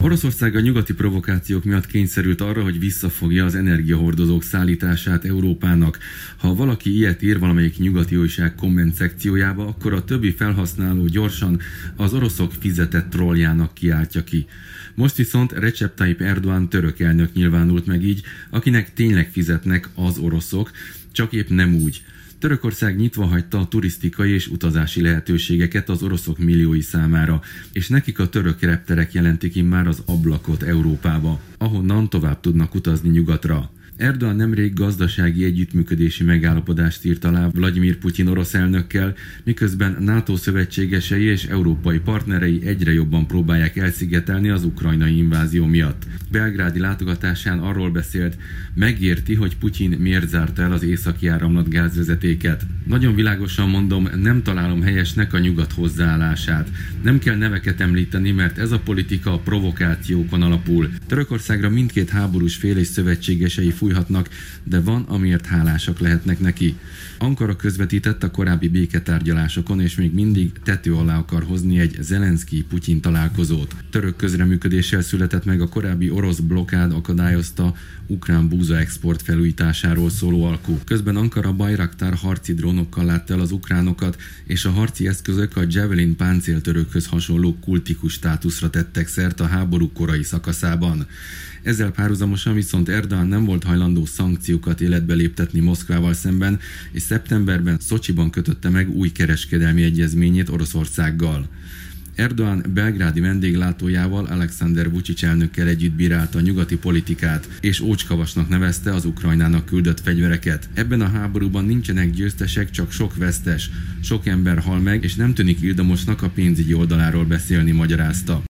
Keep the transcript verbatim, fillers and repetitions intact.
Oroszország a nyugati provokációk miatt kényszerült arra, hogy visszafogja az energiahordozók szállítását Európának. Ha valaki ilyet ír valamelyik nyugati újság komment szekciójába, akkor a többi felhasználó gyorsan az oroszok fizetett trolljának kiáltja ki. Most viszont Recep Tayyip Erdoğan török elnök nyilvánult meg így, akinek tényleg fizetnek az oroszok, csak épp nem úgy. Törökország nyitva hagyta a turisztikai és utazási lehetőségeket az oroszok milliói számára, és nekik a török repterek jelentik immár az ablakot Európába, ahonnan tovább tudnak utazni nyugatra. Erdoğan nemrég gazdasági együttműködési megállapodást írt alá Vladimir Putyin orosz elnökkel, miközben NATO szövetségesei és európai partnerei egyre jobban próbálják elszigetelni az ukrajnai invázió miatt. Belgrádi látogatásán arról beszélt, megérti, hogy Putyin miért zárta el az északi áramlat gázvezetéket. Nagyon világosan mondom, nem találom helyesnek a nyugat hozzáállását. Nem kell neveket említeni, mert ez a politika a provokációkon alapul. Törökországra mindkét háborús fél és szövetségesei fújhatnak, de van, amiért hálásak lehetnek neki. Ankara közvetített a korábbi béketárgyalásokon, és még mindig tető alá akar hozni egy Zelenszkij-Putyin találkozót. Török közreműködéssel született meg a korábbi orosz blokkád akadályozta ukrán búza export felújításáról szóló alkú. Közben Ankara Bayraktar harci drónokkal látta el az ukránokat, és a harci eszközök a Javelin páncéltörőkhöz hasonló kultikus státuszra tettek szert a háború korai szakaszában. Ezzel párhuzamosan viszont Erdoğan nem volt hajlandó szankciókat életbe léptetni Moszkvával szemben, és szeptemberben Szocsiban kötötte meg új kereskedelmi egyezményét Oroszországgal. Erdoğan belgrádi vendéglátójával, Alexander Vučić elnökkel együtt bírálta a nyugati politikát, és ócskavasnak nevezte az Ukrajnának küldött fegyvereket. Ebben a háborúban nincsenek győztesek, csak sok vesztes, sok ember hal meg, és nem tűnik ildomosnak a pénzügyi oldaláról beszélni, magyarázta.